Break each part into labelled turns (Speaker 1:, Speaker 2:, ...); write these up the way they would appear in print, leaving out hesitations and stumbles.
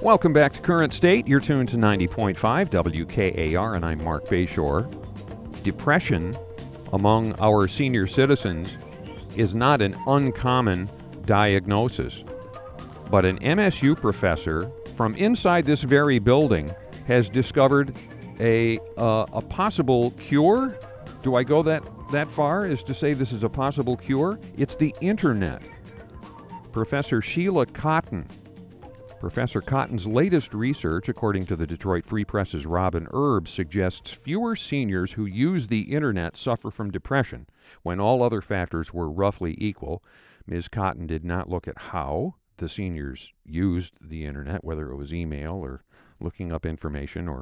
Speaker 1: Welcome back to Current State. You're tuned to 90.5 WKAR, and I'm Mark Bayshore. Depression among our senior citizens is not an uncommon diagnosis, but an MSU professor from inside this very building has discovered a possible cure. Do I go that far as to say this is a possible cure? It's the internet. Professor Sheila Cotton. Professor Cotton's latest research, according to the Detroit Free Press's Robin Erb, suggests fewer seniors who use the internet suffer from depression when all other factors were roughly equal. Ms. Cotton did not look at how the seniors used the internet, whether it was email or looking up information or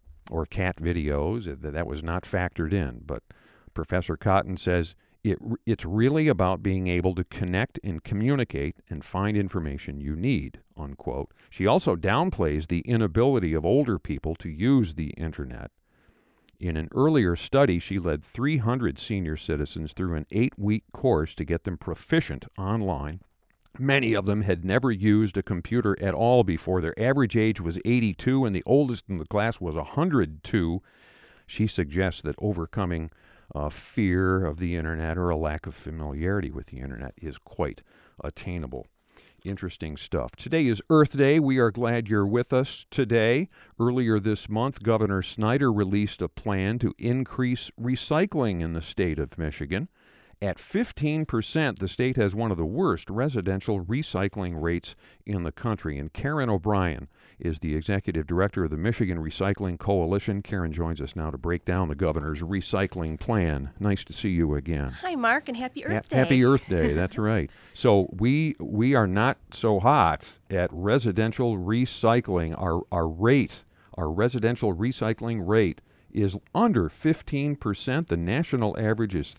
Speaker 1: cat videos. That was not factored in. But Professor Cotton says it's really about being able to connect and communicate and find information you need, unquote. She also downplays the inability of older people to use the internet. In an earlier study, she led 300 senior citizens through an 8-week course to get them proficient online. Many of them had never used a computer at all before. Their average age was 82, and the oldest in the class was 102. She suggests that overcoming fear of the internet or a lack of familiarity with the internet is quite attainable. Interesting stuff. Today is Earth Day. We are glad you're with us today. Earlier this month, Governor Snyder released a plan to increase recycling in the state of Michigan. At 15%, the state has one of the worst residential recycling rates in the country. And Karen O'Brien is the executive director of the Michigan Recycling Coalition. Karen joins us now to break down the governor's recycling plan. Nice to see you again.
Speaker 2: Hi, Mark, and happy Earth Day.
Speaker 1: Happy Earth Day, that's right. So we are not so hot at residential recycling. Our residential recycling rate is under 15%. The national average is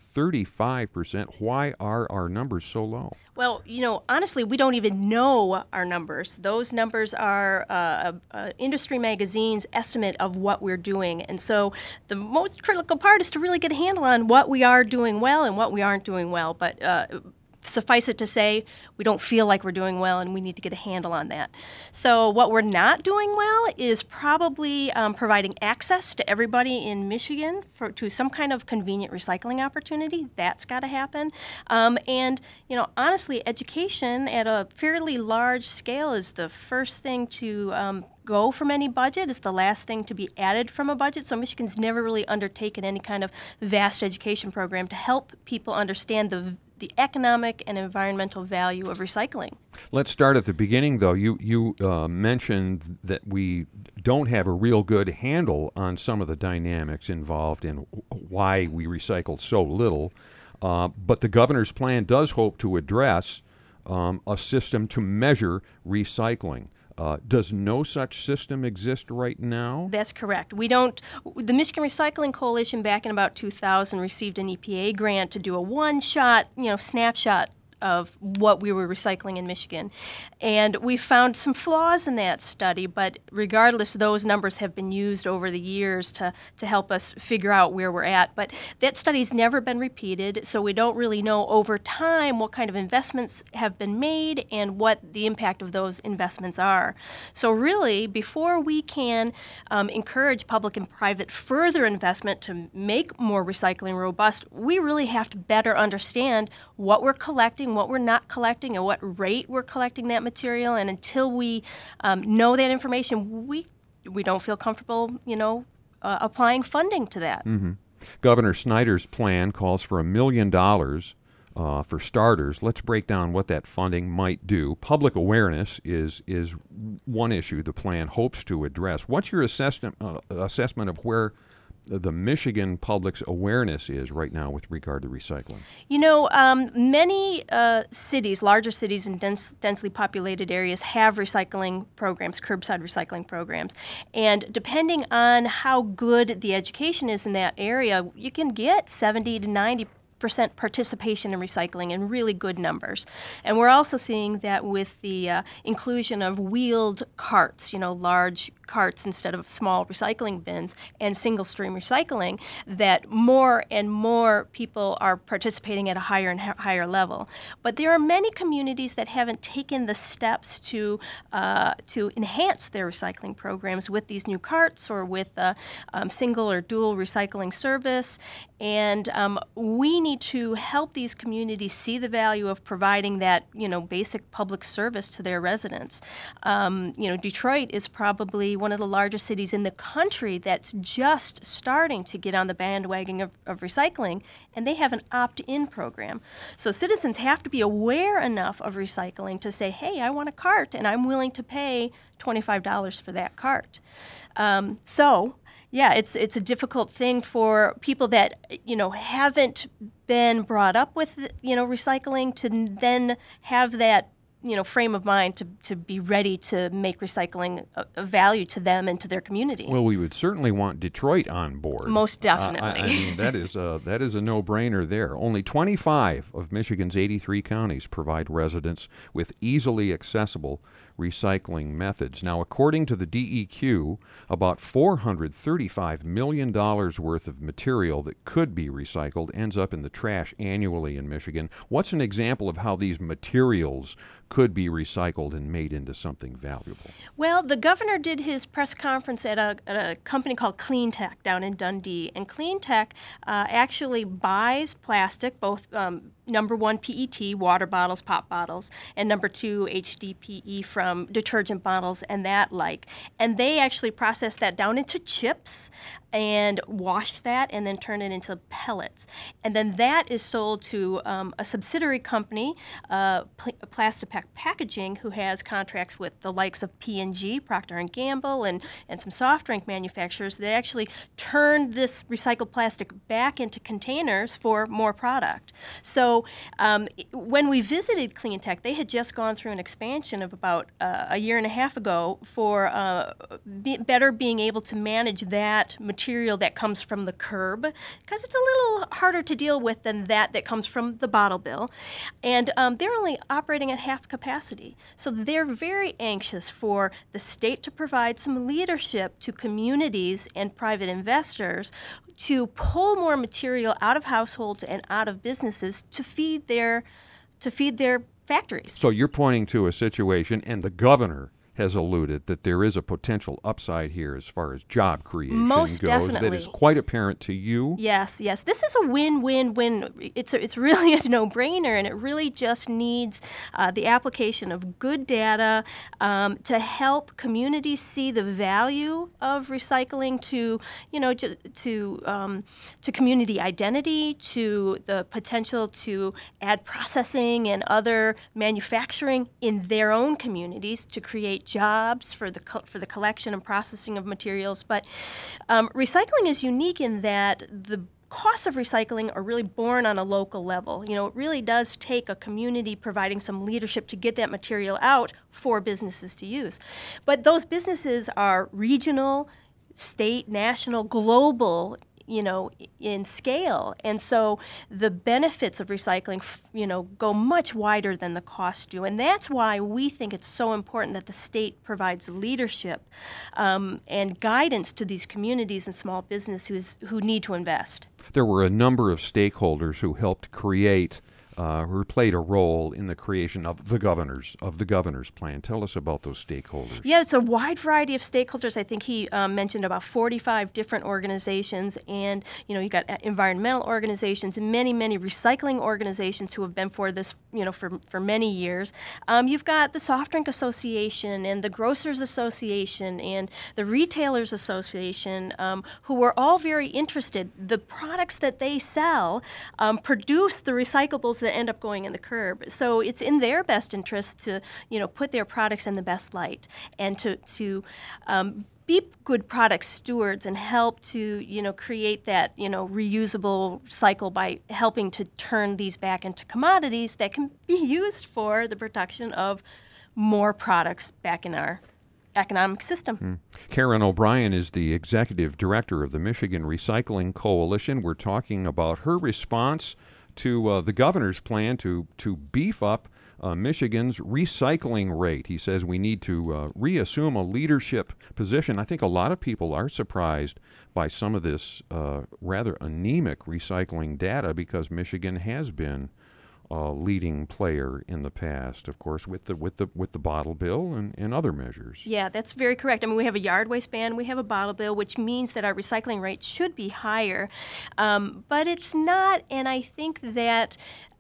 Speaker 1: 35%. Why are our numbers so low?
Speaker 2: Well, honestly, we don't even know our numbers. Those numbers are industry magazine's estimate of what we're doing. And so the most critical part is to really get a handle on what we are doing well and what we aren't doing well. But suffice it to say, we don't feel like we're doing well, and we need to get a handle on that. So what we're not doing well is probably providing access to everybody in Michigan to some kind of convenient recycling opportunity. That's got to happen. And honestly, education at a fairly large scale is the first thing to go from any budget. It's the last thing to be added from a budget. So Michigan's never really undertaken any kind of vast education program to help people understand the economic and environmental value of recycling.
Speaker 1: Let's start at the beginning, though. You mentioned that we don't have a real good handle on some of the dynamics involved in why we recycled so little, but the governor's plan does hope to address a system to measure recycling. Does no such system exist right now?
Speaker 2: That's correct. We don't. The Michigan Recycling Coalition back in about 2000 received an EPA grant to do a one-shot, snapshot of what we were recycling in Michigan. And we found some flaws in that study, but regardless, those numbers have been used over the years to help us figure out where we're at. But that study's never been repeated, so we don't really know over time what kind of investments have been made and what the impact of those investments are. So really, before we can encourage public and private further investment to make more recycling robust, we really have to better understand what we're collecting, what we're not collecting, and what rate we're collecting that material. And until we know that information, we don't feel comfortable, applying funding to that.
Speaker 1: Mm-hmm. Governor Snyder's plan calls for $1 million for starters. Let's break down what that funding might do. Public awareness is one issue the plan hopes to address. What's your assessment of where the Michigan public's awareness is right now with regard to recycling?
Speaker 2: Many cities, larger cities in densely populated areas have recycling programs, curbside recycling programs. And depending on how good the education is in that area, you can get 70 to 90% percent participation in recycling in really good numbers. And we're also seeing that with the inclusion of wheeled carts, large carts instead of small recycling bins, and single stream recycling, that more and more people are participating at a higher and higher level. But there are many communities that haven't taken the steps to enhance their recycling programs with these new carts or with single or dual recycling service. And we need to help these communities see the value of providing that, basic public service to their residents. Detroit is probably one of the largest cities in the country that's just starting to get on the bandwagon of recycling, and they have an opt-in program. So citizens have to be aware enough of recycling to say, hey, I want a cart, and I'm willing to pay $25 for that cart. Yeah, it's a difficult thing for people that haven't been brought up with recycling to then have that frame of mind to be ready to make recycling a value to them and to their community.
Speaker 1: Well, we would certainly want Detroit on board.
Speaker 2: Most definitely.
Speaker 1: I mean, that is a no-brainer there. Only 25 of Michigan's 83 counties provide residents with easily accessible recycling methods. Now, according to the DEQ, about $435 million worth of material that could be recycled ends up in the trash annually in Michigan. What's an example of how these materials could be recycled and made into something valuable?
Speaker 2: Well, the governor did his press conference at a company called CleanTech down in Dundee, and CleanTech actually buys plastic, both number one, PET, water bottles, pop bottles, and number two, HDPE from detergent bottles and that like. And they actually process that down into chips and wash that and then turn it into pellets. And then that is sold to a subsidiary company, Plastipack Packaging, who has contracts with the likes of P&G, Procter & Gamble, and some soft drink manufacturers that actually turn this recycled plastic back into containers for more product. So when we visited CleanTech, they had just gone through an expansion of about a year and a half ago for better being able to manage that material that comes from the curb, because it's a little harder to deal with than that comes from the bottle bill. And they're only operating at half capacity. So they're very anxious for the state to provide some leadership to communities and private investors to pull more material out of households and out of businesses to feed their factories.
Speaker 1: So you're pointing to a situation, and the governor has alluded that there is a potential upside here as far as job creation
Speaker 2: Most
Speaker 1: goes.
Speaker 2: definitely.
Speaker 1: That is quite apparent to you.
Speaker 2: Yes. This is a win-win-win. It's really a no-brainer, and it really just needs the application of good data to help communities see the value of recycling to community identity, to the potential to add processing and other manufacturing in their own communities to create jobs for the collection and processing of materials. But recycling is unique in that the costs of recycling are really borne on a local level. It really does take a community providing some leadership to get that material out for businesses to use. But those businesses are regional, state, national, global, in scale. And so the benefits of recycling, go much wider than the costs do. And that's why we think it's so important that the state provides leadership and guidance to these communities and small businesses who need to invest.
Speaker 1: There were a number of stakeholders who helped create who played a role in the creation of the governor's plan. Tell us about those stakeholders.
Speaker 2: Yeah, it's a wide variety of stakeholders. I think he mentioned about 45 different organizations, and you got environmental organizations, many recycling organizations who have been for this, for many years. You've got the Soft Drink Association and the Grocers Association and the Retailers Association, who were all very interested. The products that they sell produce the recyclables that end up going in the curb. So it's in their best interest to, put their products in the best light and to be good product stewards and help to, create that, reusable cycle by helping to turn these back into commodities that can be used for the production of more products back in our economic system.
Speaker 1: Karen O'Brien is the executive director of the Michigan Recycling Coalition. We're talking about her response to the governor's plan to beef up Michigan's recycling rate. He says we need to reassume a leadership position. I think a lot of people are surprised by some of this rather anemic recycling data because Michigan has been leading player in the past, of course, with the bottle bill and other measures.
Speaker 2: Yeah, that's very correct. I mean, we have a yard waste ban, we have a bottle bill, which means that our recycling rate should be higher, but it's not. And I think that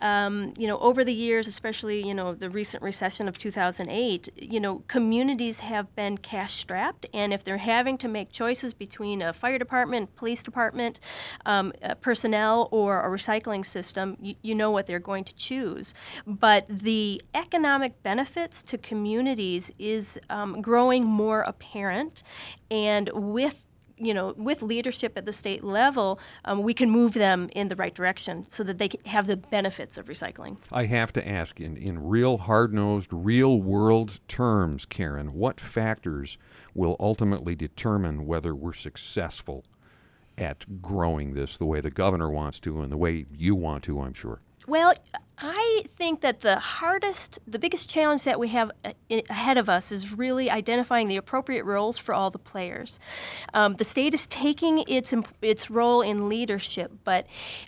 Speaker 2: over the years, especially the recent recession of 2008, communities have been cash strapped, and if they're having to make choices between a fire department, police department, personnel, or a recycling system, you know what they're going to choose. But the economic benefits to communities is growing more apparent, and with leadership at the state level, we can move them in the right direction so that they can have the benefits of recycling.
Speaker 1: I have to ask, in real hard-nosed, real-world terms, Karen, what factors will ultimately determine whether we're successful at growing this the way the governor wants to and the way you want to, I'm sure?
Speaker 2: Well, I think that the biggest challenge that we have ahead of us is really identifying the appropriate roles for all the players. The state is taking its role in leadership, but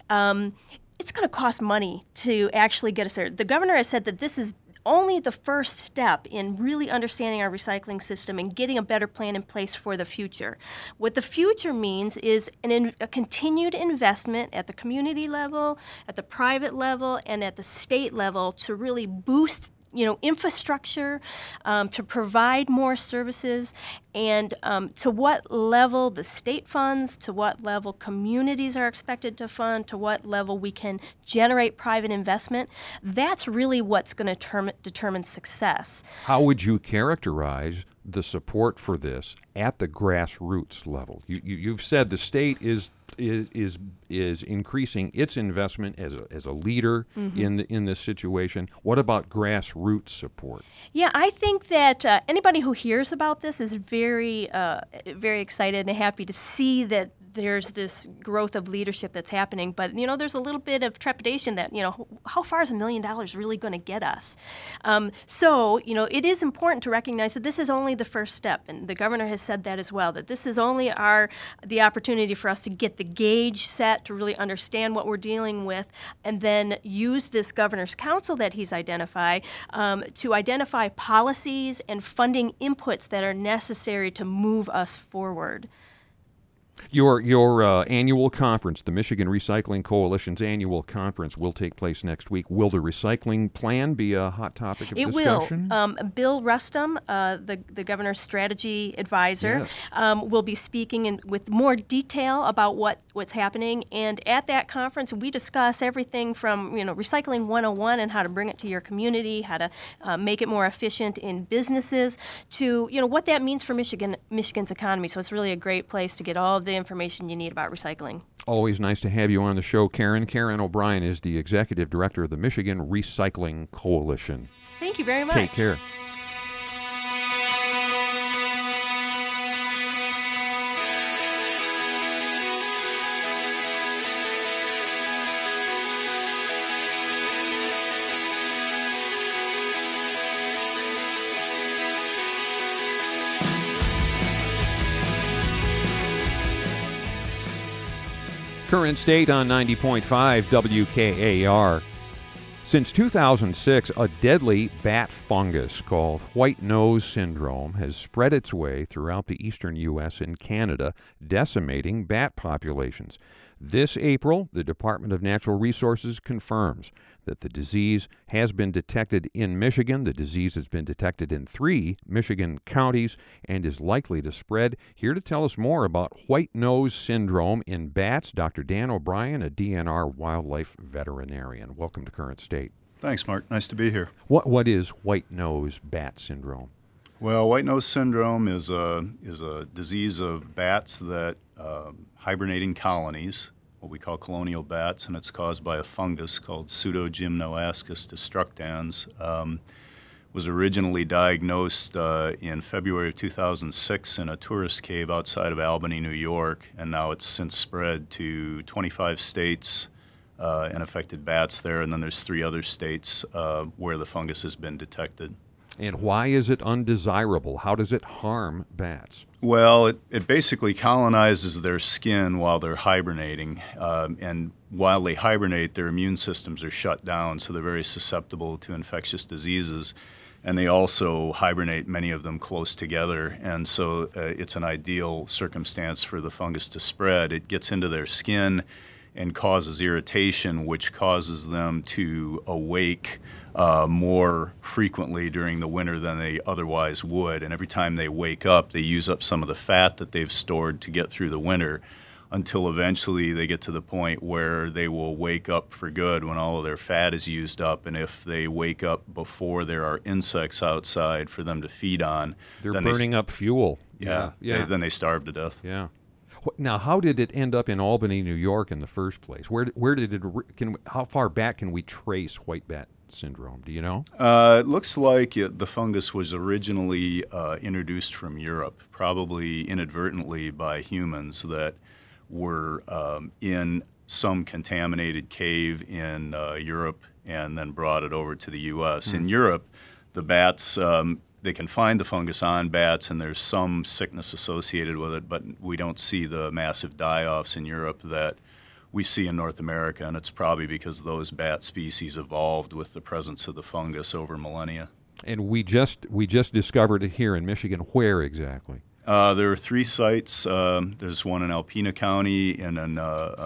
Speaker 2: it's going to cost money to actually get us there. The governor has said that this is only the first step in really understanding our recycling system and getting a better plan in place for the future. What the future means is a continued investment at the community level, at the private level, and at the state level to really boost infrastructure, to provide more services, and to what level the state funds, to what level communities are expected to fund, to what level we can generate private investment. That's really what's going to determine success.
Speaker 1: How would you characterize the support for this at the grassroots level? You've said the state is increasing its investment as a leader in this situation. What about grassroots support?
Speaker 2: Yeah, I think that anybody who hears about this is very excited and happy to see that there's this growth of leadership that's happening. But, there's a little bit of trepidation that, how far is $1 million really going to get us? So, it is important to recognize that this is only the first step. And the governor has said that as well, that this is only the opportunity for us to get the gauge set, to really understand what we're dealing with, and then use this governor's council that he's identified to identify policies and funding inputs that are necessary to move us forward.
Speaker 1: Your annual conference, the Michigan Recycling Coalition's annual conference, will take place next week. Will the recycling plan be a hot topic of discussion?
Speaker 2: It will. Bill Rustum, the governor's strategy advisor,
Speaker 1: yes,
Speaker 2: will be speaking with more detail about what's happening. And at that conference, we discuss everything from recycling 101 and how to bring it to your community, how to make it more efficient in businesses, to what that means for Michigan's economy. So it's really a great place to get all the information you need about recycling.
Speaker 1: Always nice to have you on the show, Karen. Karen O'Brien is the executive director of the Michigan Recycling Coalition.
Speaker 2: Thank you very much.
Speaker 1: Take care. Current State on 90.5 WKAR. Since 2006, a deadly bat fungus called white nose syndrome has spread its way throughout the eastern U.S. and Canada, decimating bat populations. This April, the Department of Natural Resources confirms that the disease has been detected in Michigan. The disease has been detected in 3 Michigan counties and is likely to spread. Here to tell us more about white nose syndrome in bats, Dr. Dan O'Brien, a DNR wildlife veterinarian. Welcome to Current State.
Speaker 3: Thanks, Mark. Nice to be here.
Speaker 1: What is white nose bat syndrome?
Speaker 3: Well, white nose syndrome is a disease of bats that hibernate in colonies, what we call colonial bats, and it's caused by a fungus called Pseudogymnoascus destructans. Was originally diagnosed in February of 2006 in a tourist cave outside of Albany, New York, and now it's since spread to 25 states, and affected bats there, and then there's 3 other states where the fungus has been detected.
Speaker 1: And why is it undesirable? How does it harm bats?
Speaker 3: Well, it basically colonizes their skin while they're hibernating, and while they hibernate, their immune systems are shut down, so they're very susceptible to infectious diseases. And they also hibernate, many of them close together, and so it's an ideal circumstance for the fungus to spread. It gets into their skin and causes irritation, which causes them to awake more frequently during the winter than they otherwise would. And every time they wake up, they use up some of the fat that they've stored to get through the winter, until eventually they get to the point where they will wake up for good when all of their fat is used up. And if they wake up before there are insects outside for them to feed on,
Speaker 1: they're burning up fuel.
Speaker 3: Yeah. Then they starve to death.
Speaker 1: Yeah. Now, how did it end up in Albany, New York, in the first place? Where did it? How far back can we trace white bat syndrome? Do you know?
Speaker 3: It looks like the fungus was originally introduced from Europe, probably inadvertently by humans that were in some contaminated cave in Europe and then brought it over to the U.S. In Europe, the bats, they can find the fungus on bats, and there's some sickness associated with it, but we don't see the massive die-offs in Europe that we see in North America, and it's probably because those bat species evolved with the presence of the fungus over millennia.
Speaker 1: And we just discovered it here in Michigan. Where exactly?
Speaker 3: There are 3 sites. There's one in Alpena County in an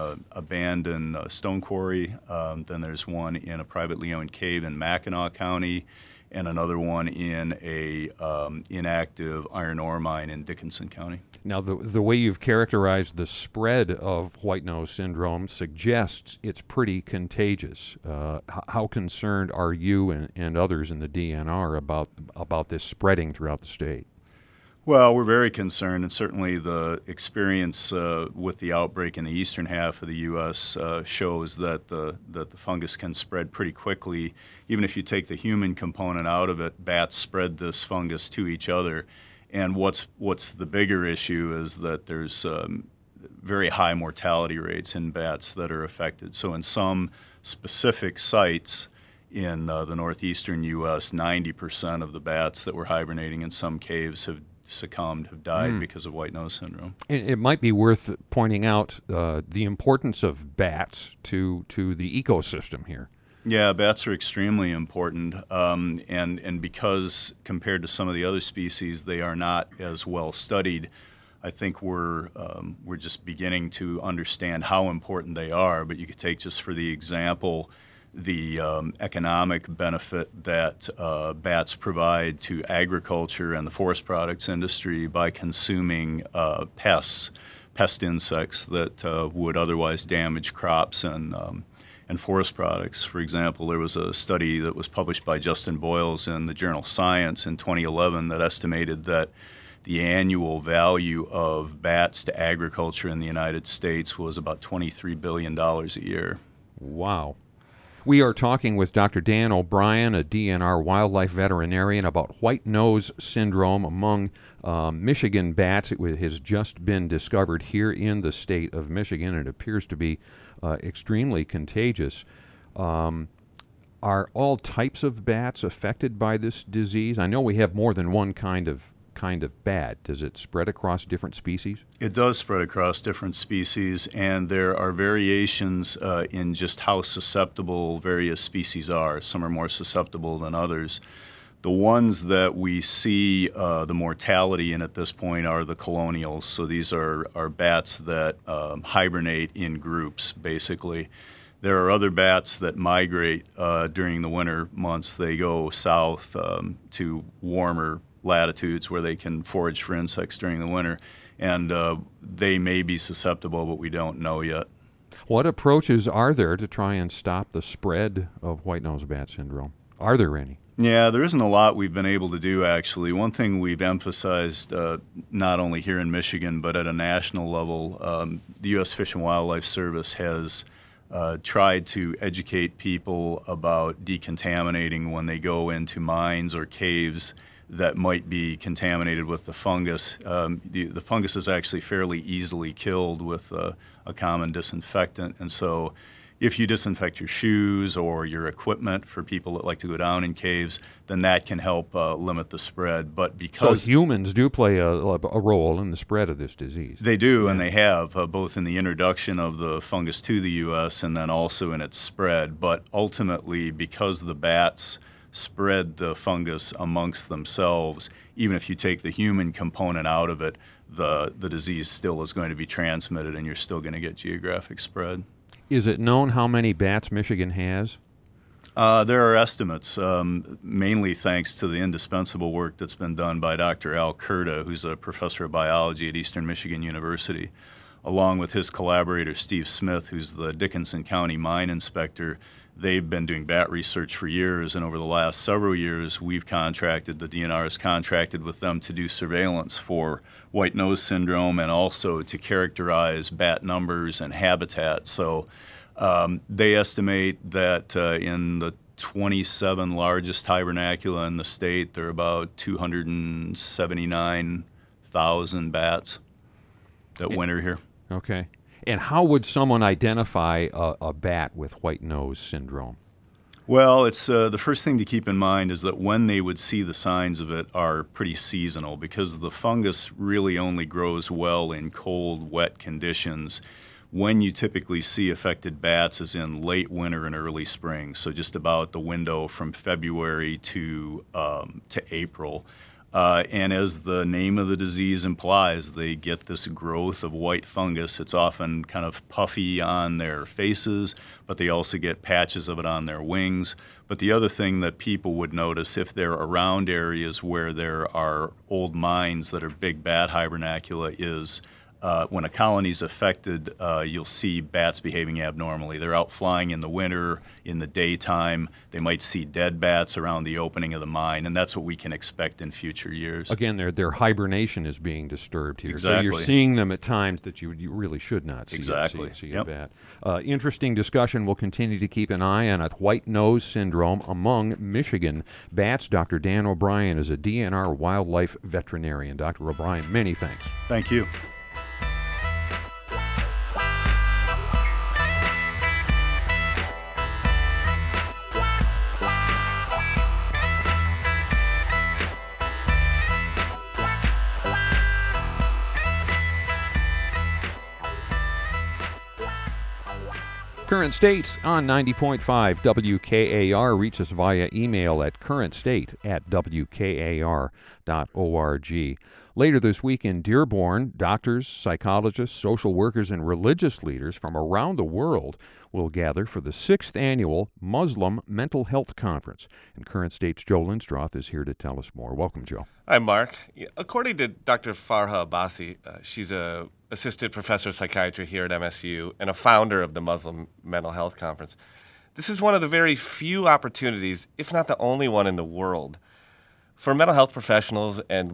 Speaker 3: abandoned stone quarry. Then there's one in a privately owned cave in Mackinac County, and another one in a inactive iron ore mine in Dickinson County.
Speaker 1: Now, the way you've characterized the spread of white nose syndrome suggests it's pretty contagious. How concerned are you and others in the DNR about this spreading throughout the state?
Speaker 3: Well, we're very concerned, and certainly the experience with the outbreak in the eastern half of the U.S. Shows that the fungus can spread pretty quickly. Even if you take the human component out of it, bats spread this fungus to each other. And what's the bigger issue is that there's very high mortality rates in bats that are affected. So in some specific sites in the northeastern U.S., 90% of the bats that were hibernating in some caves have died because of white nose syndrome.
Speaker 1: It might be worth pointing out the importance of bats to the ecosystem here.
Speaker 3: Yeah, bats are extremely important, and because compared to some of the other species, they are not as well studied. I think we're just beginning to understand how important they are. But you could take, just for the example, the economic benefit that bats provide to agriculture and the forest products industry by consuming pest insects that would otherwise damage crops and forest products. For example, there was a study that was published by Justin Boyles in the journal Science in 2011 that estimated that the annual value of bats to agriculture in the United States was about $23 billion a year.
Speaker 1: Wow. We are talking with Dr. Dan O'Brien, a DNR wildlife veterinarian, about white nose syndrome among Michigan bats. It has just been discovered here in the state of Michigan. It appears to be extremely contagious. Are all types of bats affected by this disease? I know we have more than one kind of bat. Does it spread across different species?
Speaker 3: It does spread across different species, and there are variations in just how susceptible various species are. Some are more susceptible than others. The ones that we see the mortality in at this point are the colonials. So these are bats that hibernate in groups, basically. There are other bats that migrate during the winter months. They go south to warmer latitudes where they can forage for insects during the winter, and they may be susceptible, but we don't know yet.
Speaker 1: What approaches are there to try and stop the spread of white-nosed bat syndrome? Are there any?
Speaker 3: Yeah, there isn't a lot we've been able to do, actually. One thing we've emphasized, not only here in Michigan, but at a national level, the U.S. Fish and Wildlife Service has tried to educate people about decontaminating when they go into mines or caves that might be contaminated with the fungus. The fungus is actually fairly easily killed with a common disinfectant, and so if you disinfect your shoes or your equipment for people that like to go down in caves, then that can help limit the spread. But because
Speaker 1: So humans do play a role in the spread of this disease.
Speaker 3: they do, and they have, both in the introduction of the fungus to the U.S. and then also in its spread. But ultimately, because the bats spread the fungus amongst themselves, even if you take the human component out of it, the disease still is going to be transmitted, and you're still going to get geographic spread.
Speaker 1: Is it known how many bats Michigan has?
Speaker 3: There are estimates, mainly thanks to the indispensable work that's been done by Dr. Al Kurta, who's a professor of biology at Eastern Michigan University, along with his collaborator Steve Smith, who's the Dickinson County mine inspector. They've been doing bat research for years, and over the last several years, the DNR has contracted with them to do surveillance for white nose syndrome and also to characterize bat numbers and habitat. So they estimate that in the 27 largest hibernacula in the state, there are about 279,000 bats that winter here.
Speaker 1: Okay. And how would someone identify a bat with white nose syndrome?
Speaker 3: Well, it's the first thing to keep in mind is that when they would see the signs of it are pretty seasonal, because the fungus really only grows well in cold, wet conditions. When you typically see affected bats is in late winter and early spring, so just about the window from February to April. And as the name of the disease implies, they get this growth of white fungus. It's often kind of puffy on their faces, but they also get patches of it on their wings. But the other thing that people would notice if they're around areas where there are old mines that are big bat hibernacula is when a colony is affected, you'll see bats behaving abnormally. They're out flying in the winter, in the daytime. They might see dead bats around the opening of the mine, and that's what we can expect in future years.
Speaker 1: Again, their hibernation is being disturbed here.
Speaker 3: Exactly.
Speaker 1: So you're seeing them at times that you really should not see,
Speaker 3: Exactly.
Speaker 1: see
Speaker 3: Yep.
Speaker 1: a bat. Interesting discussion. We'll continue to keep an eye on white nose syndrome among Michigan bats. Dr. Dan O'Brien is a DNR wildlife veterinarian. Dr. O'Brien, many thanks.
Speaker 3: Thank you.
Speaker 1: Current State on 90.5 WKAR. Reach us via email at currentstate@wkar.org. Later this week in Dearborn, doctors, psychologists, social workers, and religious leaders from around the world will gather for the 6th annual Muslim Mental Health Conference. And Current State's Joe Lindstroth is here to tell us more. Welcome, Joe.
Speaker 4: Hi, Mark. According to Dr. Farha Abbasi, she's a assistant professor of psychiatry here at MSU and a founder of the Muslim Mental Health Conference. This is one of the very few opportunities, if not the only one in the world, for mental health professionals and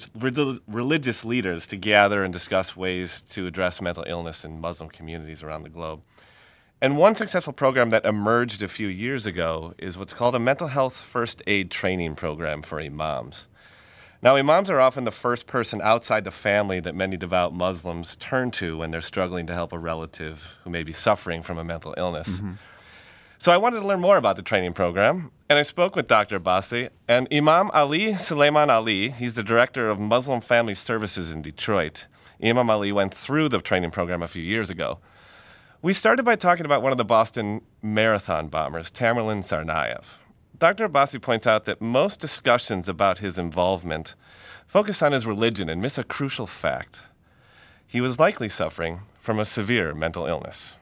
Speaker 4: religious leaders to gather and discuss ways to address mental illness in Muslim communities around the globe. And one successful program that emerged a few years ago is what's called a mental health first aid training program for imams. Now, imams are often the first person outside the family that many devout Muslims turn to when they're struggling to help a relative who may be suffering from a mental illness. Mm-hmm. So I wanted to learn more about the training program, and I spoke with Dr. Abbasi and Imam Ali Suleiman Ali. He's the director of Muslim Family Services in Detroit. Imam Ali went through the training program a few years ago. We started by talking about one of the Boston Marathon bombers, Tamerlan Tsarnaev. Dr. Abbasi points out that most discussions about his involvement focus on his religion and miss a crucial fact. He was likely suffering from a severe mental illness.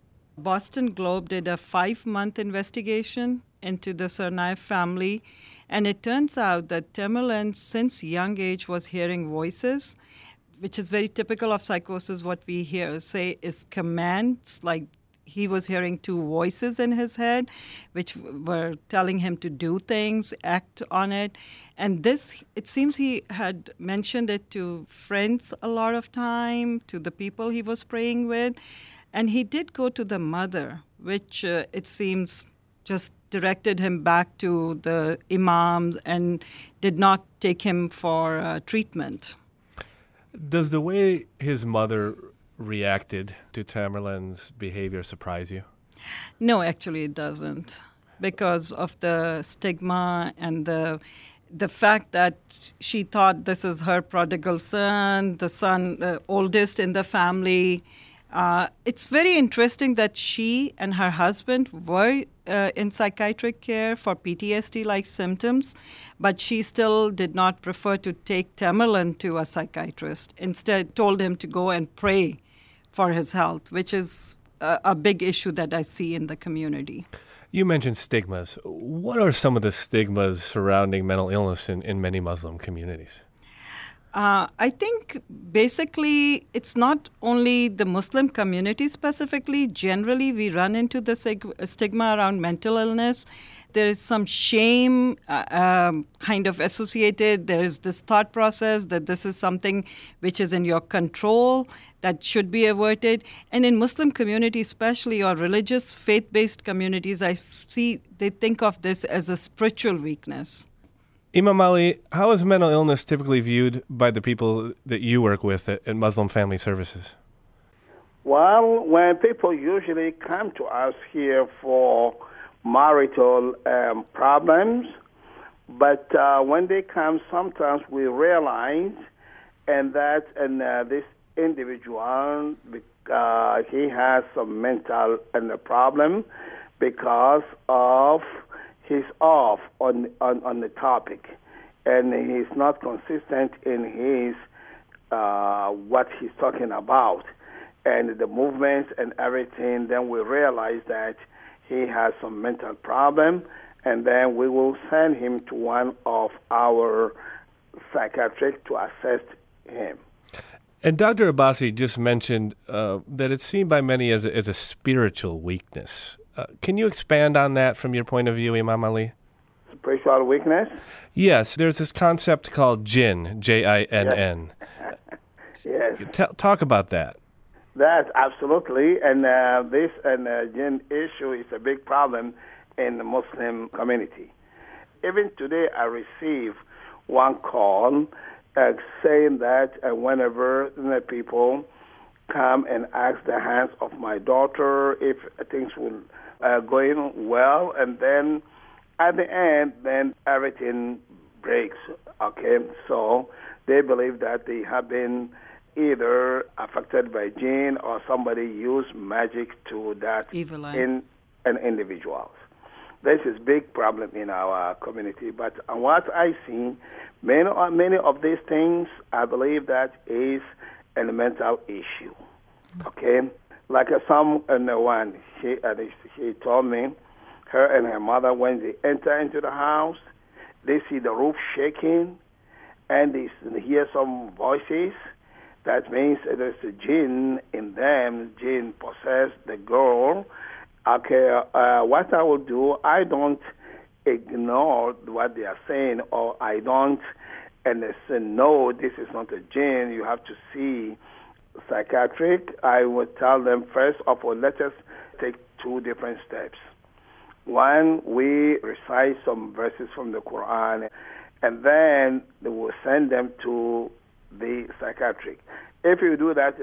Speaker 5: Boston Globe did a 5-month investigation into the Tsarnaev family, and it turns out that Tamerlan, since young age, was hearing voices, which is very typical of psychosis. What we hear say is commands, like he was hearing 2 voices in his head, which were telling him to do things, act on it. And this, it seems he had mentioned it to friends a lot of time, to the people he was praying with. And he did go to the mother, which it seems just directed him back to the imams and did not take him for treatment.
Speaker 6: Does the way his mother reacted to Tamerlan's behavior surprise you?
Speaker 5: No, actually, it doesn't, because of the stigma and the fact that she thought this is her prodigal son, the oldest in the family. It's very interesting that she and her husband were in psychiatric care for PTSD-like symptoms, but she still did not prefer to take Tamerlan to a psychiatrist. Instead, told him to go and pray for his health, which is a big issue that I see in the community.
Speaker 6: You mentioned stigmas. What are some of the stigmas surrounding mental illness in many Muslim communities?
Speaker 5: I think basically it's not only the Muslim community specifically. Generally, we run into the stigma around mental illness. There is some shame kind of associated. There is this thought process that this is something which is in your control, that should be averted. And in Muslim communities especially, or religious faith-based communities, I see they think of this as a spiritual weakness.
Speaker 6: Imam Ali, how is mental illness typically viewed by the people that you work with at Muslim Family Services?
Speaker 7: Well, when people usually come to us here for marital problems, but when they come, sometimes we realize that this individual, he has some mental problem because of he's off on the topic, and he's not consistent in his what he's talking about, and the movements and everything. Then we realize that he has some mental problem, and then we will send him to one of our psychiatrists to assess him.
Speaker 6: And Dr. Abbasi just mentioned that it's seen by many as a spiritual weakness. Can you expand on that from your point of view, Imam Ali?
Speaker 7: Spiritual weakness?
Speaker 6: Yes, there's this concept called jinn, Jinn.
Speaker 7: Yes.
Speaker 6: Talk about that.
Speaker 7: That's absolutely, and this jinn issue is a big problem in the Muslim community. Even today, I receive one call saying that whenever people come and ask the hands of my daughter if things will going well, and then at the end, then everything breaks. Okay, so they believe that they have been either affected by jinn or somebody used magic to that
Speaker 5: Evil eye.
Speaker 7: in an individual. This is big problem in our community. But what I see, many of these things, I believe that is a mental issue. Okay, like someone, she told me, her and her mother, when they enter into the house, they see the roof shaking, and they hear some voices. That means there's a jinn in them. Jinn possessed the girl. Okay, what I will do, I don't ignore what they are saying, or I don't and they say, no, this is not a jinn. You have to see psychiatric. I would tell them, first of all, let us take two different steps. One, we recite some verses from the Quran, and then they will send them to the psychiatric. If you do that,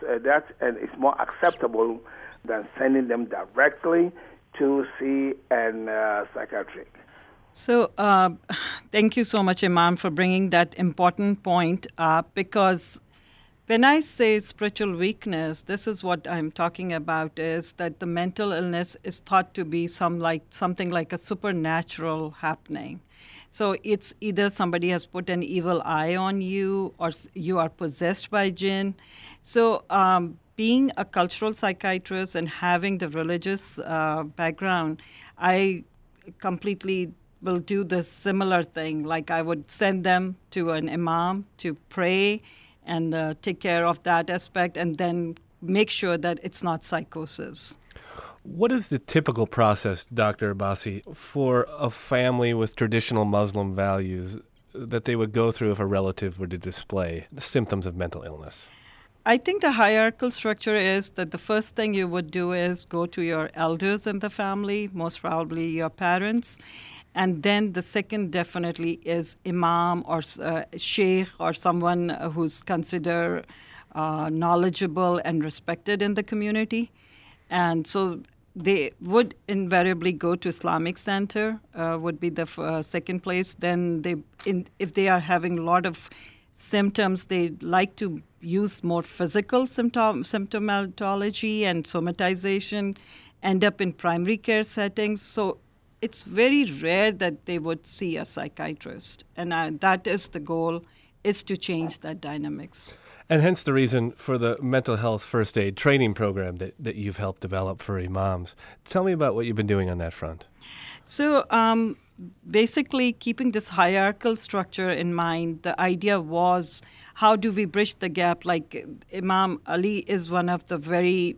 Speaker 7: it's more acceptable than sending them directly to see a psychiatric.
Speaker 5: So thank you so much, Imam, for bringing that important point up, because when I say spiritual weakness, this is what I'm talking about, is that the mental illness is thought to be something like a supernatural happening. So it's either somebody has put an evil eye on you or you are possessed by jinn. So being a cultural psychiatrist and having the religious background, I completely will do this similar thing. Like I would send them to an imam to pray and take care of that aspect, and then make sure that it's not psychosis.
Speaker 6: What is the typical process, Dr. Abbasi, for a family with traditional Muslim values that they would go through if a relative were to display the symptoms of mental illness?
Speaker 5: I think the hierarchical structure is that the first thing you would do is go to your elders in the family, most probably your parents. And then the second definitely is imam or sheikh or someone who's considered knowledgeable and respected in the community. And so they would invariably go to Islamic Center, would be the second place. Then if they are having a lot of symptoms, they like to use more physical symptomatology and somatization, end up in primary care settings. So it's very rare that they would see a psychiatrist. And that is the goal, is to change that dynamics.
Speaker 6: And hence the reason for the mental health first aid training program that you've helped develop for imams. Tell me about what you've been doing on that front.
Speaker 5: So basically, keeping this hierarchical structure in mind, the idea was, how do we bridge the gap? Like Imam Ali is one of the very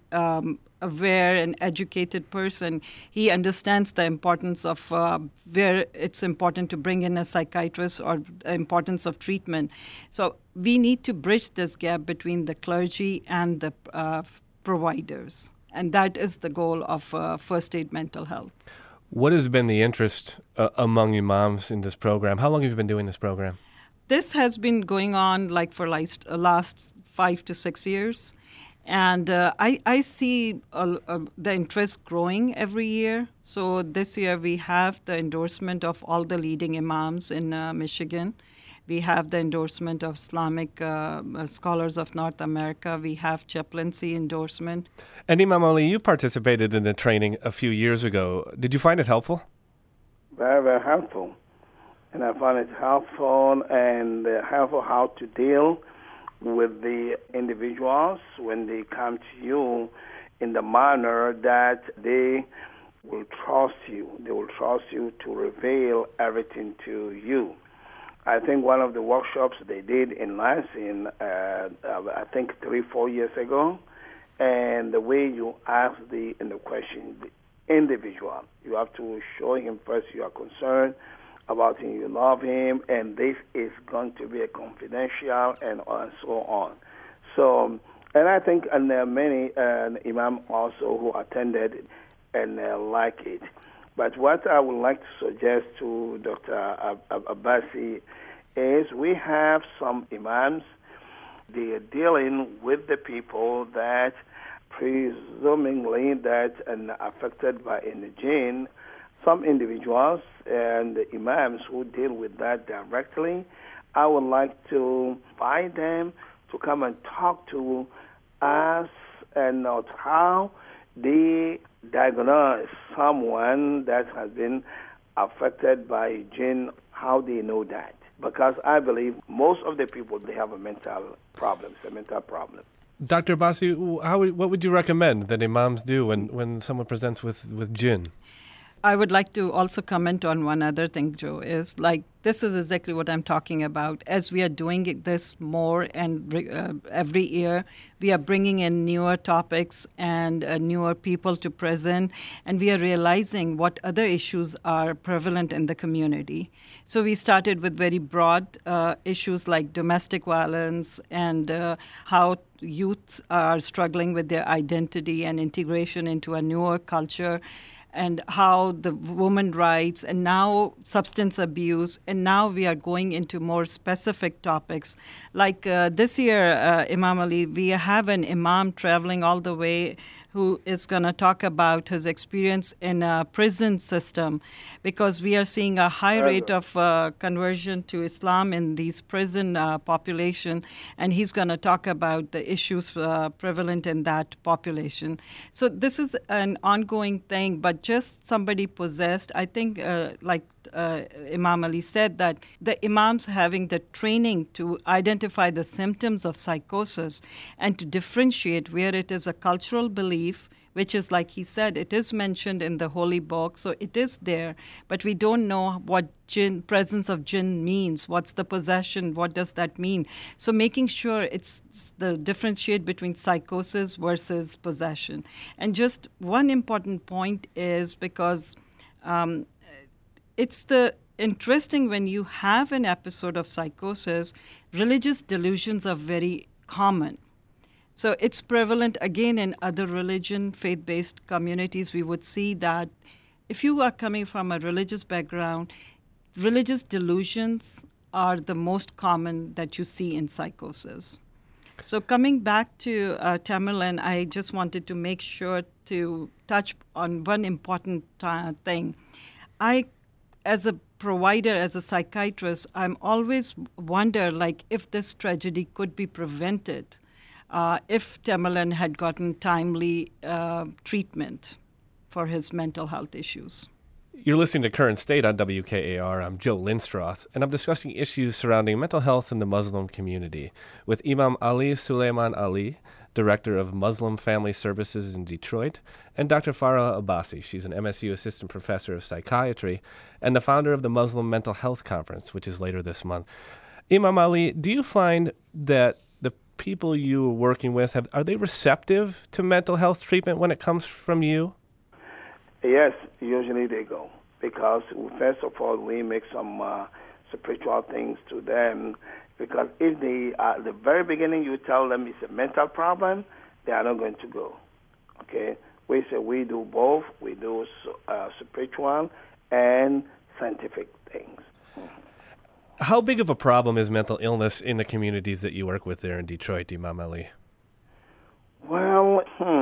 Speaker 5: aware and educated person. He understands the importance of where it's important to bring in a psychiatrist or the importance of treatment. So we need to bridge this gap between the clergy and the providers. And that is the goal of First Aid Mental Health.
Speaker 6: What has been the interest among imams in this program? How long have you been doing this program?
Speaker 5: This has been going on like for last 5 to 6 years. And I see the interest growing every year. So this year we have the endorsement of all the leading imams in Michigan. We have the endorsement of Islamic Scholars of North America. We have chaplaincy endorsement.
Speaker 6: And Imam Ali, you participated in the training a few years ago. Did you find it helpful?
Speaker 7: Very, very helpful. And I find it helpful how to deal with the individuals when they come to you in the manner that they will trust you. They will trust you to reveal everything to you. I think one of the workshops they did in Lansing, I think 3-4 years ago, and the way you ask in the question, the individual, you have to show him first you are concerned about him, you love him, and this is going to be a confidential and so on. So, and I think there are many imam also who attended and like it. But what I would like to suggest to Dr. Abbasi is we have some imams, they are dealing with the people that presumably that are affected by a gene. Some individuals and the imams who deal with that directly, I would like to invite them to come and talk to us and note how they diagnose someone that has been affected by gene, how they know that. Because I believe most of the people, they have a mental problem.
Speaker 6: Dr. Abbasi, what would you recommend that imams do when someone presents with jinn?
Speaker 5: I would like to also comment on one other thing, Joe, is like this is exactly what I'm talking about. As we are doing this more and every year, we are bringing in newer topics and newer people to present, and we are realizing what other issues are prevalent in the community. So we started with very broad issues like domestic violence and how youth are struggling with their identity and integration into a newer culture, and how the women rights, and now substance abuse, and now we are going into more specific topics. Like this year, Imam Ali, we have an imam traveling all the way who is going to talk about his experience in a prison system, because we are seeing a high rate of conversion to Islam in these prison population, and he's going to talk about the issues prevalent in that population. So this is an ongoing thing, but just somebody possessed, I think Imam Ali said, that the imams having the training to identify the symptoms of psychosis and to differentiate where it is a cultural belief, which is, like he said, it is mentioned in the holy book, so it is there, but we don't know what presence of jinn means. What's the possession? What does that mean? So making sure it's the differentiate between psychosis versus possession. And just one important point is because it's the interesting when you have an episode of psychosis, religious delusions are very common. So it's prevalent, again, in other religion, faith-based communities. We would see that if you are coming from a religious background, religious delusions are the most common that you see in psychosis. So coming back to Tamerlan, I just wanted to make sure to touch on one important thing. As a provider, as a psychiatrist, I'm always wonder if this tragedy could be prevented if Tamerlan had gotten timely treatment for his mental health issues.
Speaker 6: You're listening to Current State on WKAR. I'm Joe Linstroth, and I'm discussing issues surrounding mental health in the Muslim community with Imam Ali Suleiman Ali, Director of Muslim Family Services in Detroit, and Dr. Farah Abbasi. She's an MSU Assistant Professor of Psychiatry and the founder of the Muslim Mental Health Conference, which is later this month. Imam Ali, do you find that the people you are working with, are they receptive to mental health treatment when it comes from you?
Speaker 7: Yes, usually they go, because first of all, we make some spiritual things to them, because if they, at the very beginning, you tell them it's a mental problem, they are not going to go, okay? We say we do both. We do spiritual and scientific things.
Speaker 6: How big of a problem is mental illness in the communities that you work with there in Detroit, Imam Ali?
Speaker 7: Well,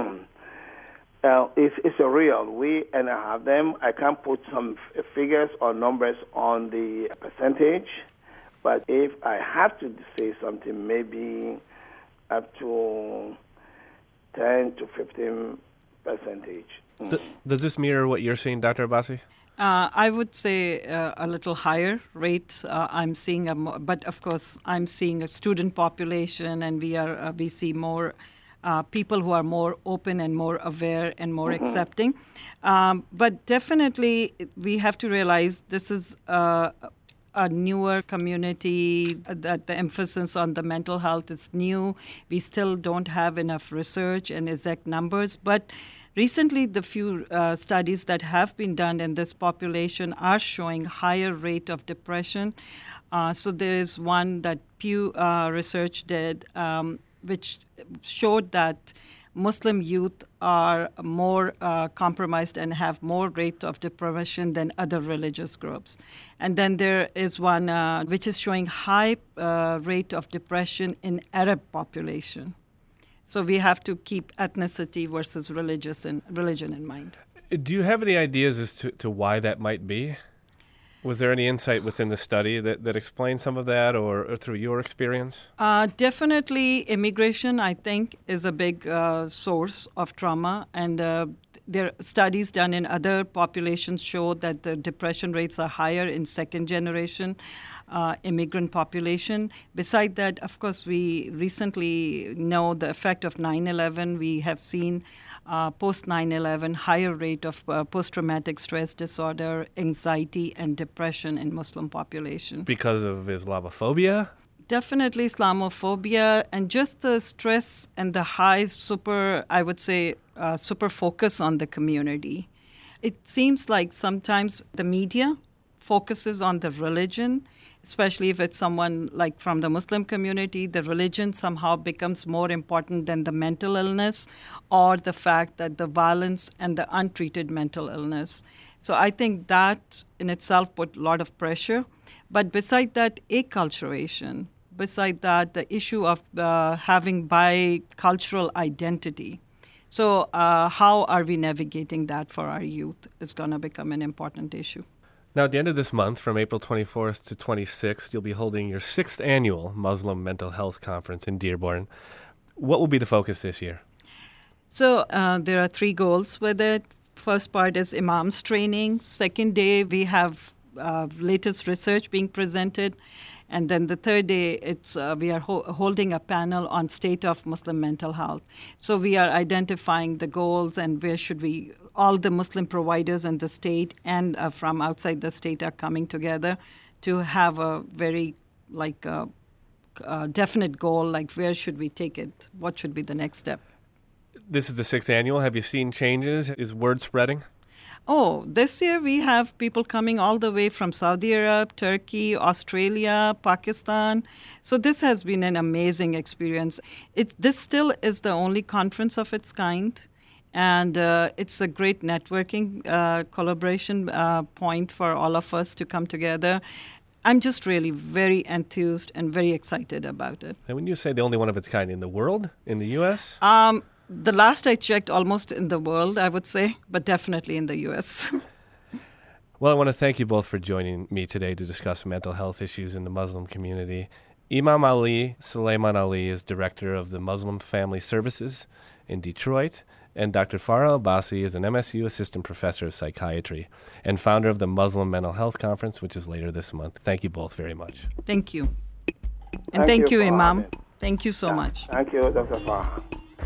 Speaker 7: it's a real. We and I have them. I can't put some figures or numbers on the percentage, but if I have to say something, maybe up to 10 to 15 percentage.
Speaker 6: Does this mirror what you're seeing, Dr. Abbasi?
Speaker 5: I would say a little higher rate. I'm seeing, but of course, I'm seeing a student population, and we see more people who are more open and more aware and more accepting. But definitely, we have to realize this is a newer community, that the emphasis on the mental health is new. We still don't have enough research and exact numbers, but recently the few studies that have been done in this population are showing higher rate of depression. So there is one that Pew Research did, which showed that Muslim youth are more compromised and have more rate of depression than other religious groups. And then there is one which is showing high rate of depression in Arab population. So we have to keep ethnicity versus religion in mind.
Speaker 6: Do you have any ideas as to why that might be? Was there any insight within the study that explains some of that, or through your experience?
Speaker 5: Definitely immigration, I think, is a big source of trauma. And there are studies done in other populations show that the depression rates are higher in second-generation immigrant population. Beside that, of course, we recently know the effect of 9/11. We have seen post 9/11 higher rate of post-traumatic stress disorder, anxiety, and depression in Muslim population.
Speaker 6: Because of Islamophobia?
Speaker 5: Definitely Islamophobia, and just the stress and the high super focus on the community. It seems like sometimes the media focuses on the religion, especially if it's someone like from the Muslim community. The religion somehow becomes more important than the mental illness or the fact that the violence and the untreated mental illness. So I think that in itself put a lot of pressure. But beside that, acculturation, beside that, the issue of having bicultural identity. So how are we navigating that for our youth is going to become an important issue.
Speaker 6: Now, at the end of this month, from April 24th to 26th, you'll be holding your 6th annual Muslim Mental Health Conference in Dearborn. What will be the focus this year?
Speaker 5: So there are 3 goals with it. First part is imams training. Second day, we have latest research being presented. And then the third day, we are holding a panel on state of Muslim mental health. So we are identifying the goals and where should all the Muslim providers in the state and from outside the state are coming together to have a very definite goal, like where should we take it? What should be the next step?
Speaker 6: This is the 6th annual. Have you seen changes? Is word spreading?
Speaker 5: Oh, this year we have people coming all the way from Saudi Arabia, Turkey, Australia, Pakistan. So this has been an amazing experience. This still is the only conference of its kind. And it's a great networking collaboration point for all of us to come together. I'm just really very enthused and very excited about it.
Speaker 6: And when you say the only one of its kind in the world, in the U.S.?
Speaker 5: The last I checked, almost in the world, I would say, but definitely in the U.S.
Speaker 6: Well, I want to thank you both for joining me today to discuss mental health issues in the Muslim community. Imam Ali Suleiman Ali is director of the Muslim Family Services in Detroit, and Dr. Farha Abbasi is an MSU assistant professor of psychiatry and founder of the Muslim Mental Health Conference, which is later this month. Thank you both very much.
Speaker 5: Thank you. And thank you, Imam.
Speaker 7: Mohammed.
Speaker 5: Thank you so much.
Speaker 7: Thank you, Dr. Farha.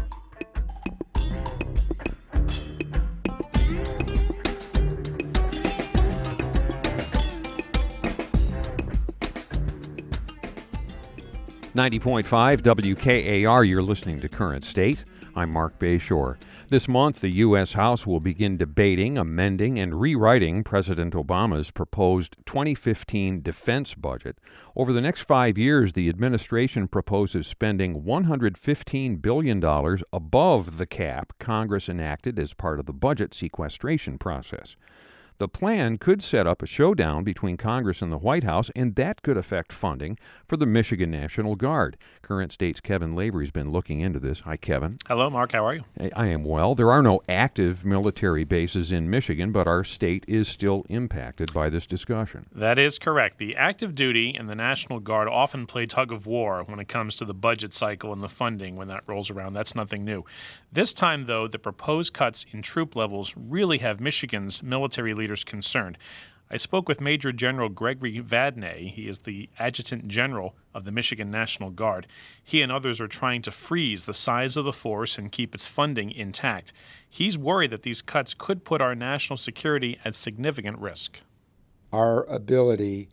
Speaker 1: .5 WKAR, you're listening to Current State. I'm Mark Bayshore. This month, the U.S. House will begin debating, amending, and rewriting President Obama's proposed 2015 defense budget. Over the next 5 years, the administration proposes spending $115 billion above the cap Congress enacted as part of the budget sequestration process. The plan could set up a showdown between Congress and the White House, and that could affect funding for the Michigan National Guard. Current State's Kevin Lavery's been looking into this. Hi, Kevin.
Speaker 8: Hello, Mark. How are you?
Speaker 1: I am well. There are no active military bases in Michigan, but our state is still impacted by this discussion.
Speaker 8: That is correct. The active duty and the National Guard often play tug of war when it comes to the budget cycle and the funding when that rolls around. That's nothing new. This time, though, the proposed cuts in troop levels really have Michigan's military leaders concerned. I spoke with Major General Gregory Vadnais. He is the Adjutant General of the Michigan National Guard. He and others are trying to freeze the size of the force and keep its funding intact. He's worried that these cuts could put our national security at significant risk.
Speaker 9: Our ability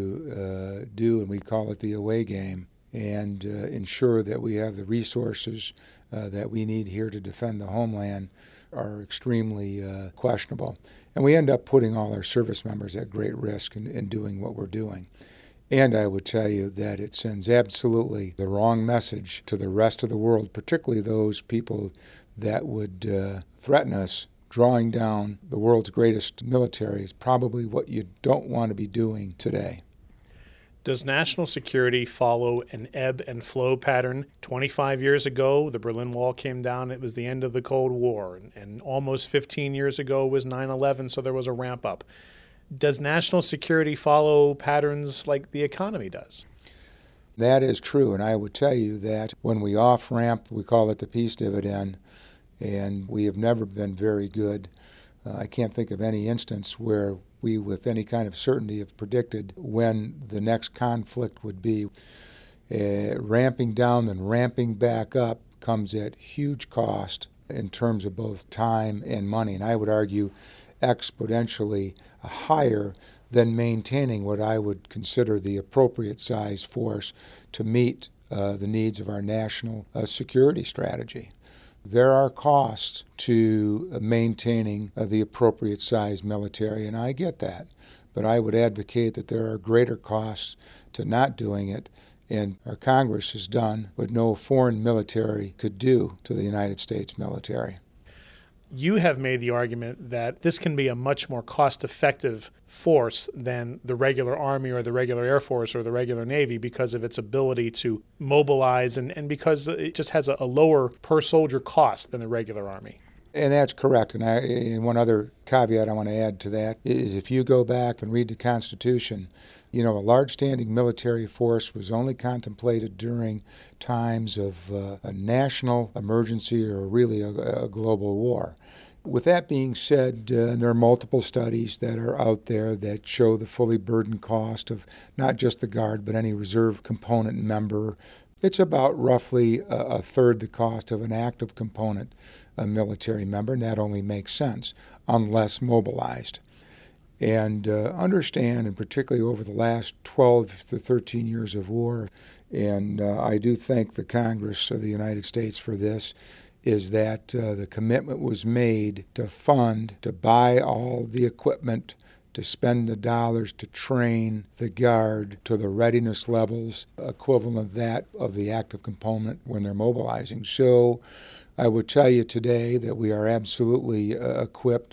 Speaker 9: to do, and we call it the away game, and ensure that we have the resources that we need here to defend the homeland are extremely questionable. And we end up putting all our service members at great risk in doing what we're doing. And I would tell you that it sends absolutely the wrong message to the rest of the world, particularly those people that would threaten us. Drawing down the world's greatest military is probably what you don't want to be doing today.
Speaker 8: Does national security follow an ebb and flow pattern? 25 years ago, the Berlin Wall came down. It was the end of the Cold War. And almost 15 years ago was 9/11, so there was a ramp up. Does national security follow patterns like the economy does?
Speaker 9: That is true, and I would tell you that when we off-ramp, we call it the peace dividend, and we have never been very good. I can't think of any instance where we, with any kind of certainty, have predicted when the next conflict would be. Ramping down and ramping back up comes at huge cost in terms of both time and money, and I would argue exponentially higher than maintaining what I would consider the appropriate size force to meet the needs of our national security strategy. There are costs to maintaining the appropriate size military, and I get that. But I would advocate that there are greater costs to not doing it, and our Congress has done what no foreign military could do to the United States military.
Speaker 8: You have made the argument that this can be a much more cost-effective force than the regular Army or the regular Air Force or the regular Navy because of its ability to mobilize and because it just has a lower per-soldier cost than the regular Army.
Speaker 9: And that's correct. And one other caveat I want to add to that is if you go back and read the Constitution, a large standing military force was only contemplated during times of a national emergency or really a global war. With that being said, there are multiple studies that are out there that show the fully burdened cost of not just the Guard, but any reserve component member. It's about roughly a third the cost of an active component military member, and that only makes sense unless mobilized. And understand, and particularly over the last 12 to 13 years of war, and I do thank the Congress of the United States for this, is that the commitment was made to fund, to buy all the equipment, to spend the dollars to train the Guard to the readiness levels equivalent that of the active component when they're mobilizing. So I would tell you today that we are absolutely equipped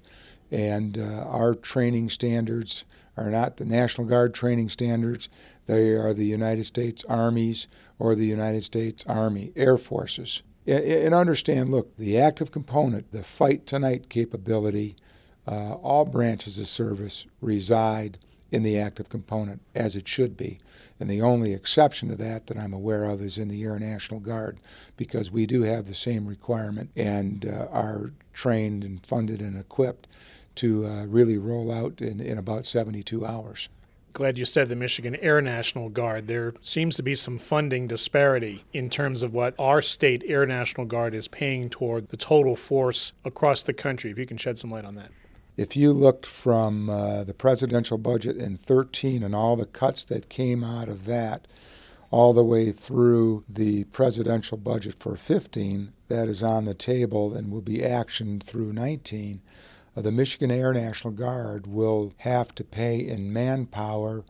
Speaker 9: And our training standards are not the National Guard training standards. They are the United States Army's or the United States Army Air Forces. And understand, look, the active component, the fight tonight capability, all branches of service reside in the active component, as it should be. And the only exception to that I'm aware of is in the Air National Guard, because we do have the same requirement and are trained and funded and equipped to really roll out in about 72 hours.
Speaker 8: Glad you said the Michigan Air National Guard. There seems to be some funding disparity in terms of what our state Air National Guard is paying toward the total force across the country. If you can shed some light on that.
Speaker 9: If you looked from the presidential budget in 2013 and all the cuts that came out of that, all the way through the presidential budget for 2015 that is on the table and will be actioned through 2019, the Michigan Air National Guard will have to pay in manpower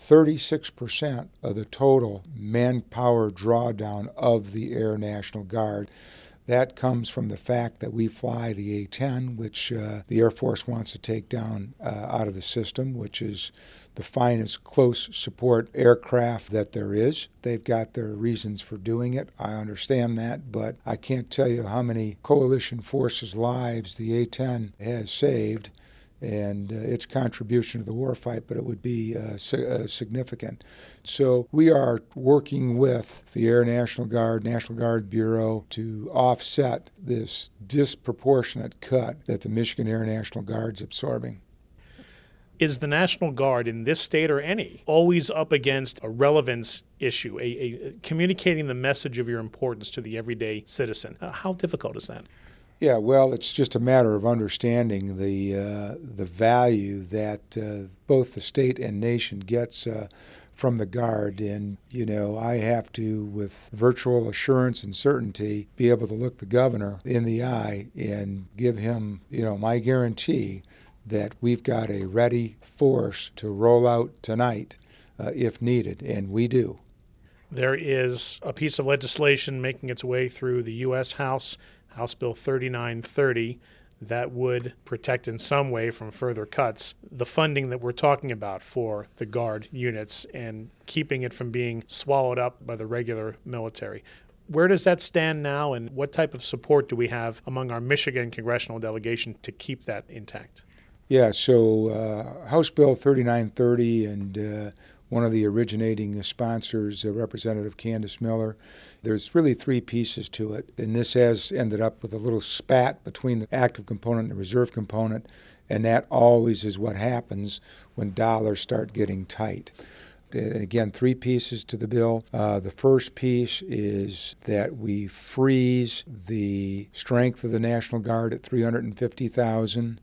Speaker 9: 36% of the total manpower drawdown of the Air National Guard. That comes from the fact that we fly the A-10, which the Air Force wants to take down out of the system, which is the finest close support aircraft that there is. They've got their reasons for doing it. I understand that, but I can't tell you how many coalition forces' lives the A-10 has saved and its contribution to the war fight, but it would be significant. So we are working with the Air National Guard Bureau to offset this disproportionate cut that the Michigan Air National Guard's absorbing.
Speaker 8: Is the National Guard in this state or any always up against a relevance issue, a communicating the message of your importance to the everyday citizen? How difficult is that?
Speaker 9: Yeah, well, it's just a matter of understanding the value that both the state and nation gets from the Guard. And, you know, I have to, with virtual assurance and certainty, be able to look the governor in the eye and give him, you know, my guarantee that we've got a ready force to roll out tonight if needed, and we do.
Speaker 8: There is a piece of legislation making its way through the U.S. House Bill 3930, that would protect in some way from further cuts the funding that we're talking about for the Guard units and keeping it from being swallowed up by the regular military. Where does that stand now, and what type of support do we have among our Michigan congressional delegation to keep that intact?
Speaker 9: Yeah, so House Bill 3930 and one of the originating sponsors, Representative Candace Miller. There's really three pieces to it, and this has ended up with a little spat between the active component and the reserve component, and that always is what happens when dollars start getting tight. Again, three pieces to the bill. The first piece is that we freeze the strength of the National Guard at $350,000.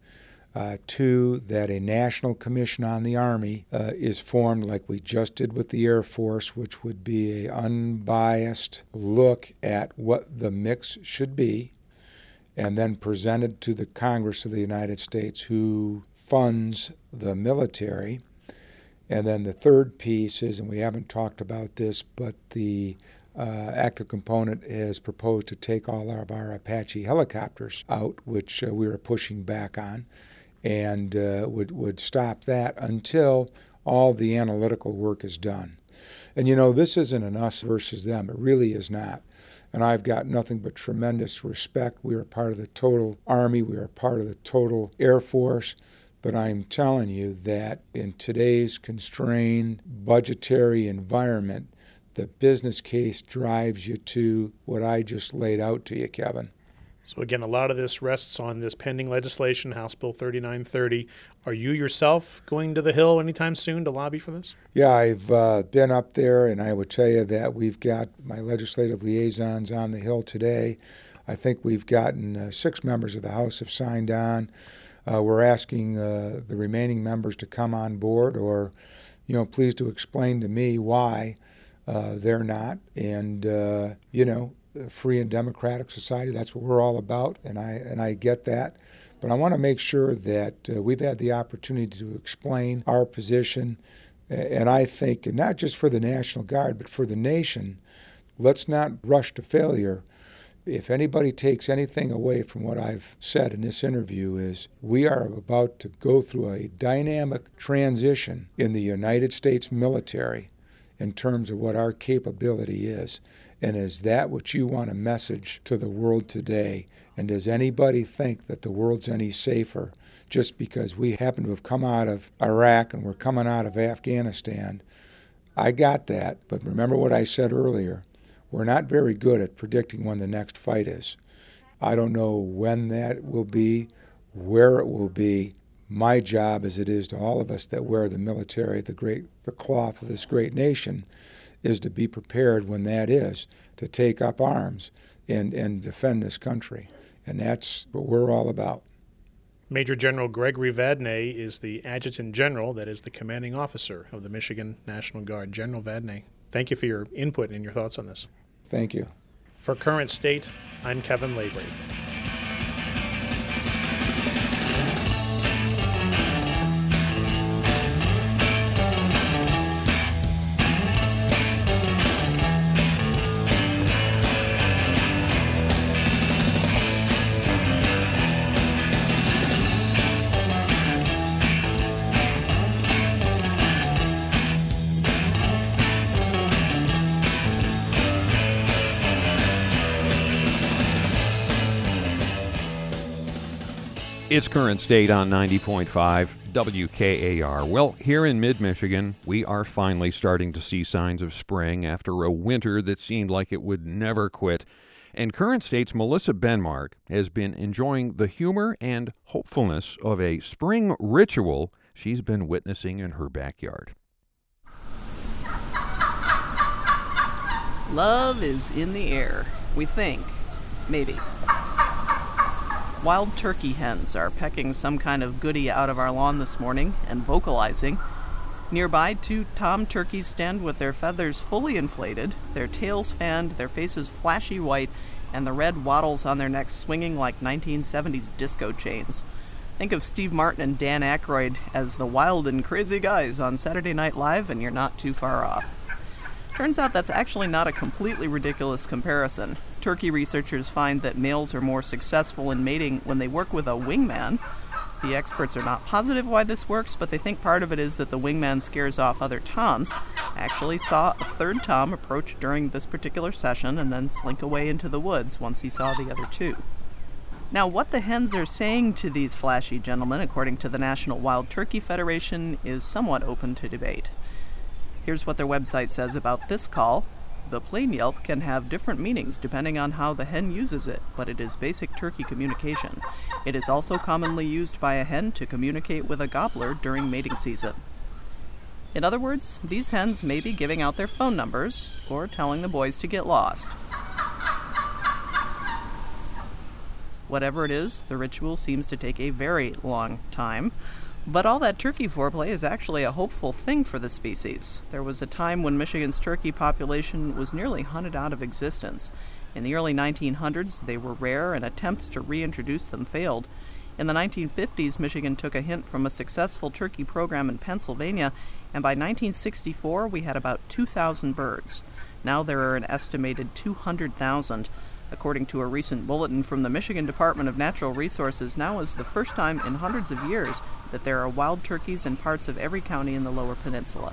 Speaker 9: Two, that a National Commission on the Army is formed like we just did with the Air Force, which would be an unbiased look at what the mix should be, and then presented to the Congress of the United States, who funds the military. And then the third piece is, and we haven't talked about this, but the active component has proposed to take all of our Apache helicopters out, which we were pushing back on, and would stop that until all the analytical work is done. And you know, this isn't an us versus them. It really is not. And I've got nothing but tremendous respect. We are part of the total Army. We are part of the total Air Force. But I'm telling you that in today's constrained budgetary environment, the business case drives you to what I just laid out to you, Kevin.
Speaker 8: So again, a lot of this rests on this pending legislation, House Bill 3930. Are you yourself going to the Hill anytime soon to lobby for this?
Speaker 9: Yeah, I've been up there, and I would tell you that we've got my legislative liaisons on the Hill today. I think we've gotten 6 members of the House have signed on. We're asking the remaining members to come on board, or, you know, please to explain to me why they're not. And, you know, free and democratic society, that's what we're all about, and I get that. But I want to make sure that we've had the opportunity to explain our position, and I think, and not just for the National Guard, but for the nation, let's not rush to failure If anybody takes anything away from what I've said in this interview is we are about to go through a dynamic transition in the United States military in terms of what our capability is. And is that what you want to message to the world today? And does anybody think that the world's any safer just because we happen to have come out of Iraq and we're coming out of Afghanistan? I got that, but remember what I said earlier. We're not very good at predicting when the next fight is. I don't know when that will be, where it will be. My job, as it is to all of us that wear the military, the cloth of this great nation, is to be prepared when that is, to take up arms and defend this country. And that's what we're all about.
Speaker 8: Major General Gregory Vadnais is the Adjutant General, that is the commanding officer of the Michigan National Guard. General Vadnais, thank you for your input and your thoughts on this.
Speaker 9: Thank you.
Speaker 8: For Current State, I'm Kevin Lavery.
Speaker 1: It's Current State on 90.5 WKAR. Well, here in mid-Michigan, we are finally starting to see signs of spring after a winter that seemed like it would never quit. And Current State's Melissa Benmark has been enjoying the humor and hopefulness of a spring ritual she's been witnessing in her backyard.
Speaker 10: Love is in the air, we think. Maybe. Wild turkey hens are pecking some kind of goodie out of our lawn this morning and vocalizing. Nearby, 2 tom turkeys stand with their feathers fully inflated, their tails fanned, their faces flashy white, and the red wattles on their necks swinging like 1970s disco chains. Think of Steve Martin and Dan Aykroyd as the wild and crazy guys on Saturday Night Live, and you're not too far off. Turns out that's actually not a completely ridiculous comparison. Turkey researchers find that males are more successful in mating when they work with a wingman. The experts are not positive why this works, but they think part of it is that the wingman scares off other toms. I actually saw a third tom approach during this particular session and then slink away into the woods once he saw the other 2. Now, what the hens are saying to these flashy gentlemen, according to the National Wild Turkey Federation, is somewhat open to debate. Here's what their website says about this call. The plain yelp can have different meanings depending on how the hen uses it, but it is basic turkey communication. It is also commonly used by a hen to communicate with a gobbler during mating season. In other words, these hens may be giving out their phone numbers or telling the boys to get lost. Whatever it is, the ritual seems to take a very long time. But all that turkey foreplay is actually a hopeful thing for the species. There was a time when Michigan's turkey population was nearly hunted out of existence. In the early 1900s, they were rare and attempts to reintroduce them failed. In the 1950s, Michigan took a hint from a successful turkey program in Pennsylvania, and by 1964, we had about 2,000 birds. Now there are an estimated 200,000. According to a recent bulletin from the Michigan Department of Natural Resources, now is the first time in hundreds of years that there are wild turkeys in parts of every county in the Lower Peninsula.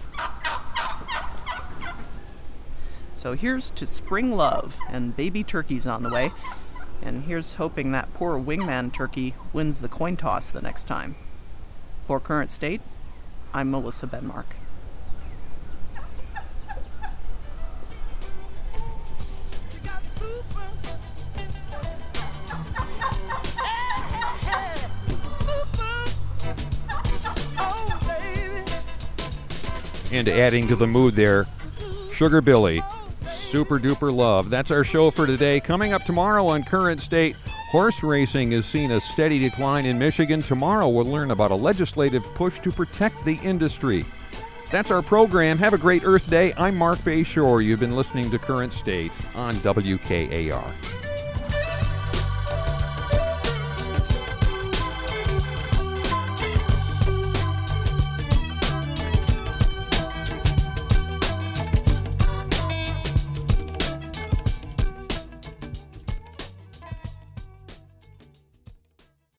Speaker 10: So here's to spring love and baby turkeys on the way, and here's hoping that poor wingman turkey wins the coin toss the next time. For Current State, I'm Melissa Benmark.
Speaker 1: And adding to the mood there, Sugar Billy, Super Duper Love. That's our show for today. Coming up tomorrow on Current State, horse racing has seen a steady decline in Michigan. Tomorrow we'll learn about a legislative push to protect the industry. That's our program. Have a great Earth Day. I'm Mark Bayshore. You've been listening to Current State on WKAR.